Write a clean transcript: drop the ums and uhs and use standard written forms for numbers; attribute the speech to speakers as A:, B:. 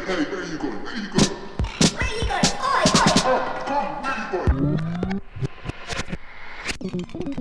A: Hey, where you going? Where you going? Where you going? Oi, oi! Oh, come, where you going?